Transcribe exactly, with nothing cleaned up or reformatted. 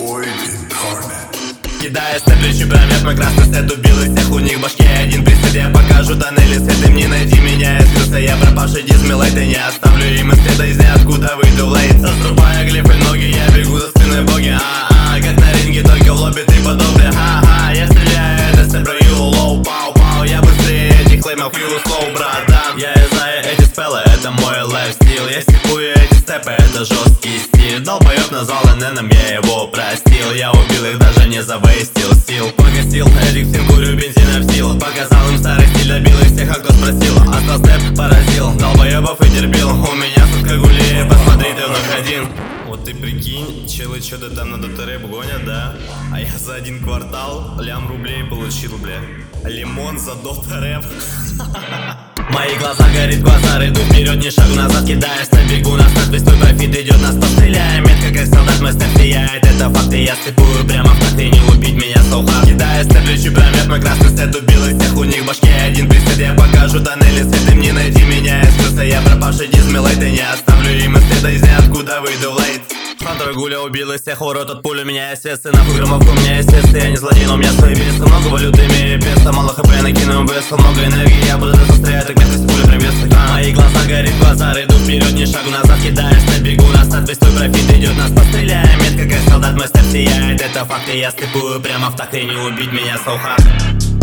Кидая степлю прямят, мой красный сет убил и всех у них башки один присед. Я покажу тоннели свет, им не найти меня. Я скрылся, я пропавший дизмилайт, и не оставлю им и следа из ниоткуда выйду в лейт. Заструбая глифы ноги, я бегу за спиной боги. А-а, как на ринге, только в лобби ты подобный. Ха-ха, я стреляю, это степлю, ю, лоу, пау-пау. Я быстрее этих клеймов, ю, слоу, братан. Я знаю эти спеллы, это мой лайфстил. Я степую эти степы, это жесткий стиль. Долбоёб назвал ННом, я его простил. Я убил их, даже не завейстил сил. Погасил этих всем, курю бензина в сил. Показал им старый стиль, добил их всех, а кто спросил. Остал степ, поразил, долбоёбов и терпил. У меня сутка гулей, посмотри, ты вновь один. Вот ты прикинь, челы что-то там на дота-рэп гонят, да? А я за один квартал лям рублей получил, бля. Лимон за дота-рэп. Мои глаза горит, глаза иду вперед, ни шагу назад, кидаешь на бегу. Нас надпись, твой профит идет, нас постреляем. Метко как солдат, мой степ сияет, это факты. Я степую прямо в такт, и не убить меня соуха. Кидая степлю прямят, мой красный сет убил и всех у них башки один присед. Я покажу тоннели свет, им не найти меня. Я скрылся, я пропавший дизмилайт, и не оставлю им и следа из ниоткуда выйду в лейт. Фантор гуля убил из всех урод от пули. У меня есть весы, нахуй громовку, у меня есть весы. Я не злодей, но у меня свои весы. Много валюты, имею песо, мало хп, накину весу. Много энергии, я буду застрять, так меткость пули прям весы. А мои глаза горит, глаза иду вперед, ни шагу назад, кидаешь на бегу. Нас надпись, твой профит идет, нас постреляем. Метко как солдат, мой степ сияет, это факты. Я степую прямо в такт, и не убить меня so hard.